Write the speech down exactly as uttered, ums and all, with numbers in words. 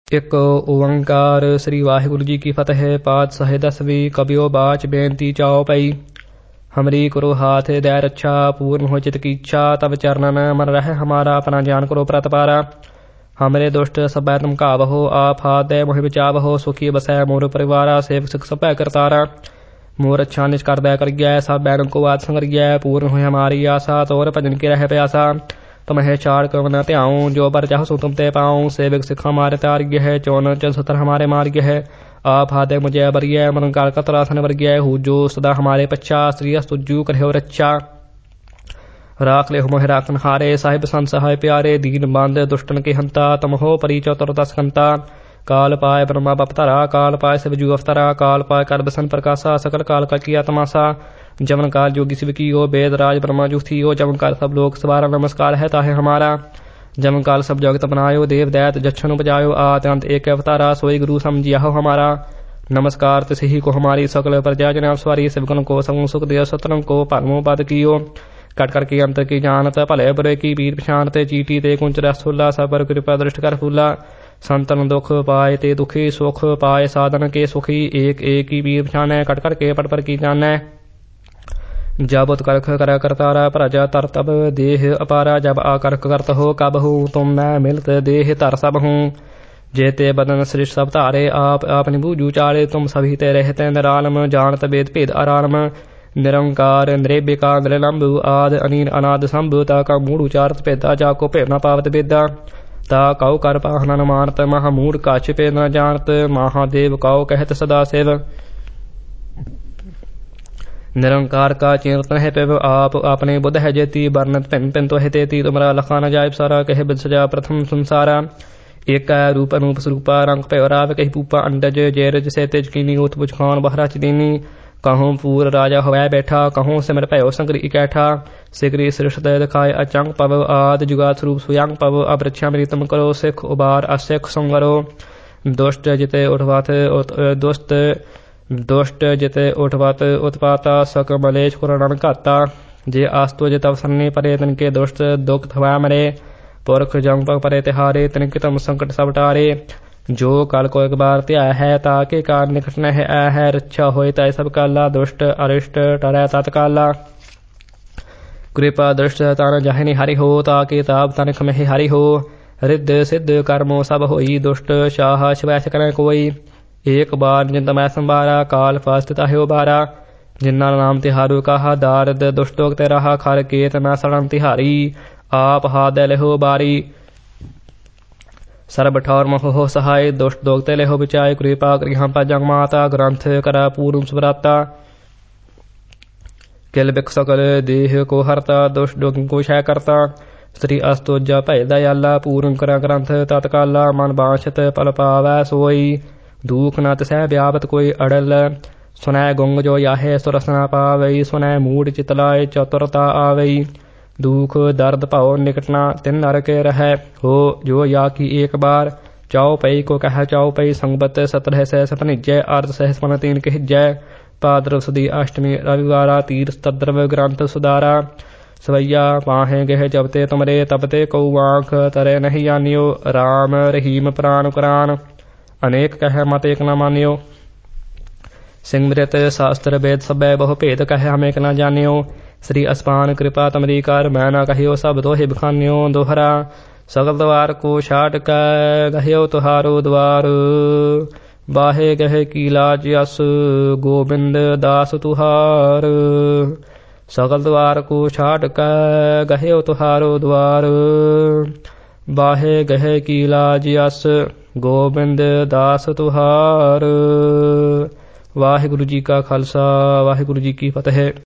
ਇੱਕ ਓੰਕਾਰ। ਸ੍ਰੀ ਵਾਹਿਗੁਰੂ ਜੀ ਕੀ ਫਤਿਹ। ਪਾਤਸ਼ਾਹੀ ਦਸਵੀਂ। ਕਬਿਓ ਬਾਚ ਬੇਨਤੀ ਚਾਓ ਪਈ। हमरी करो हाथ दय रक्षा, पूर्ण हो चित की इच्छा, तब चरणन मन रह हमारा, अपना ज्ञान करो प्रतिपारा। हमरे दुष्ट सब तुम कावहो, आप हाथ दय मोहि बचावहो, सुखी बसै मोर परिवारा, सेवक सिख सब करतारा। मोर अच्छा निज कर दय करियै, सब बैरन को बात संगरियै, पूर्ण हो हमारी आशा, तोर भजन की रह प्यासा। तुम्हें चाड़ कव न त्याऊं, जो बर चाहो सो तुम ते पाऊं, सेवक सिख हमारे तारिय है, चौन चल सतर हमारे मार्ग है। आप हाथे मुझे बरिय, मन काल कतरासन वर्गय, हु जो सदा हमारे पच्चा, श्री तुजू करहो रक्षा। राख ले मोह राखन हारे, साहिब संत सहाय प्यारे, दीन बांध दुष्टन के हंता, तम हो परी चौतर दस कंता। काल पाए ब्रह्मा बपतरा, काल पाए शिव जू अवतरा, काल पाए कर बसन प्रकाशा, सकल काल का किया तमाशा। जमन काल जोगी शिव की हो, वेद राज ब्रह्मा जू थी हो, जमन काल सब लोग सवारा, नमस्कार है ताहे हमारा। जमन काल सब जगत बनायो, देव दैत जच्छन उपजायो, आद अंत एक अवतारा, सोई गुरु समझियाहो हमारा। नमस्कार तिसि को हमारी, सकल प्रजा जन सवारी, सिवकन को सगुन सुख दियो, सतरन को भरमो पद कियो। कट कर के अंतर की जानत, भले बुरे की पीर पछानत, चीटी ते कुंच रस फूला, सब पर कृपा दृष्ट कर फूला। संतन दुख पाए ते दुखी, सुख पाए साधन के सुखी, एक एक की पीर पछानै, कट कर के पट पर की जानै। जब उत्कर्ष कर करतारा, प्रजा तर तब देह अपारा, जब आकर्ष करत हो कब हो, तुम मैं मिलत देह तर सब हूँ। जेते बदन सृष्ट सब धारे, आप आपनि बूझू चाले, तुम सभी ते रहते निरालम, जानत वेद भेद आरालम। निरंकार निरेबिका निरलंब, आद अनीन अनाद संभ, ताका मूढ़ उचारत भेदा, जाको भेद न पावत बेदा। ता कौ कर पाहन न मानत, महामूढ़ काछ पे न जानत, महादेव कौ कहत सदा शिव। निरंकार का चिंतन है पिव, आप अपने बुध है जेती, वर्णत भिन्न भिन्न तो है तेती, तुमरा लखा न जाय सारा, कहे बिद सजा प्रथम संसारा। एक रूप अनूप स्वरूपा, रंग पैराव कही पूपा, अंडज जैरज से तेज कीनी, उत बुझ खान बहरा चिदीनी। कहूँ पूर राजा हवै बैठा, कहूँ सिमर भयो संकरी इकैठा। सिकरी सृष्ट दिखाए अचंग पव, आद जुगात स्वरूप स्वयं पव। अब रक्षा मेरी तुम करो, सिख उबार असिख संगरो। दुष्ट जिते उठवात दुष्ट दुष्ट जिते उठवत उत्पाता, सक मलेश कुरण घाता। जे आस्तु जित अवसरनी परे, तिनके दुष्ट दुख थवा मरे। पुरख जंग परे तिहारे, तिनके तम संकट सब टारे। जो कल को एक बार त्याय है, ताके कार निकट न है आ है, रक्षा होए तय सब काला, दुष्ट अरिष्ट टरै तत्काला। कृपा दृष्ट तन जहनि हरि हो, ताके ताप तनिक में हरि हो। रिद्ध सिद्ध कर्मो सब होई, दुष्ट शाह शिवैस करै कोई। एक बार जिंद मैं संभारा, काल फास्त ताहे उबारा। जिन्ना नाम तिहारू कहा, दारद दुष्टोक ते रहा, खर केत मैं सड़न तिहारी। आप हाथ लेहो बारी, सरब ठौर महो हो सहाय, दुष्ट दोग ते लेहो बिचाय, कृपा गृह पर जग माता, ग्रंथ करा पूर्ण सुभराता। किल बिक सकल देह को हरता, दुष्ट दोग को क्षय करता। श्री अस्तुजा भय दयाला, पूर्ण करा ग्रंथ तत्काला, मन बांछत पल पावै सोई। दुख न तिसै व्यापत कोई अड़ल, सुनै गुंग जो याहे सुरस न पावई, सुनै मूढ़ चितलाय चतुरता आवई। दुख दर्द भव निकट न तिन नर के रहै, हो जो या की एक बार। चाओ पई को कह चाओ पई, संगबत सत्रह सह सपनिजय, अर्ध सह स्मन तीन कहजय। भाद्रव सुदी अष्टमी रविवारा, तीर्थ तद्रव ग्रंथ सुधारा। सवैया पाहे गह जबते तुमरे, तबते कौ आंख तरे नहीं जानियो। राम रहीम प्राण कुरान, अनेक कह मत एक न मानियो। सिंह शास्त्र वेद सबै बहु भेद, कह हम एक न जानियो। श्री अस्पान कृपा तमरी कर, मैं न कहियो सब तो हिब खानियो। दोहरा सकल द्वार को छाट कै, गहियो तुहारो द्वार। बाहे गह की लाज यस, गोविंद दास तुहार। सकल द्वार को छाट कै, गहियो तुहारो द्वार। बाहे गह की लाज यस, गोबिंद दास तुहार। वाहिगुरु जी का खालसा, वाहिगुरु जी की फतेह।